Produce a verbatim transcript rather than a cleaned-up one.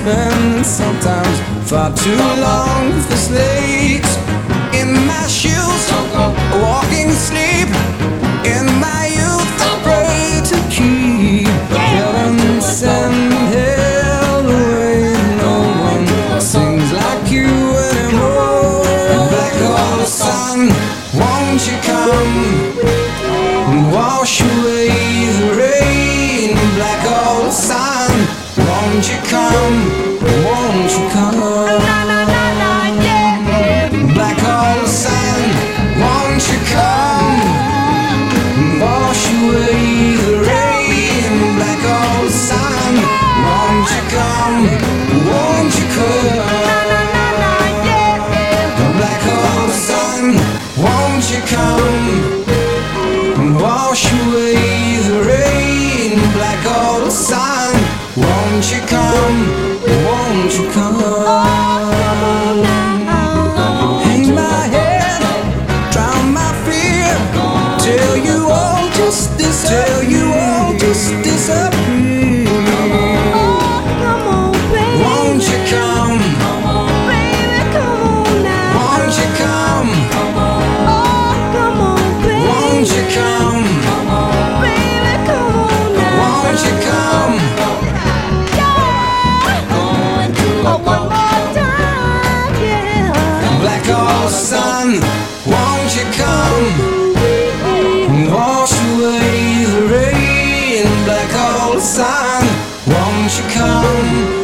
spend sometimes far too long with this late in my shoes, walking asleep in my youth. I pray to keep heaven send hell away. No one sings like you anymore. Black hole sun, won't you come and wash away the rain? Black hole sun, won't you come, won't you come? Black hole sun, won't you come and wash away the rain? Black hole sun, won't you come, won't you come? Black hole sun, won't you come and wash away the rain? Black hole sun, won't you come, won't you come? Hang my head, drown my fear, till you all just dis- till you all just disappear. Won't you come? Won't you come? Won't you come? Won't you come? Black hole sun, won't you come and wash away the rain? Black hole sun, won't you come?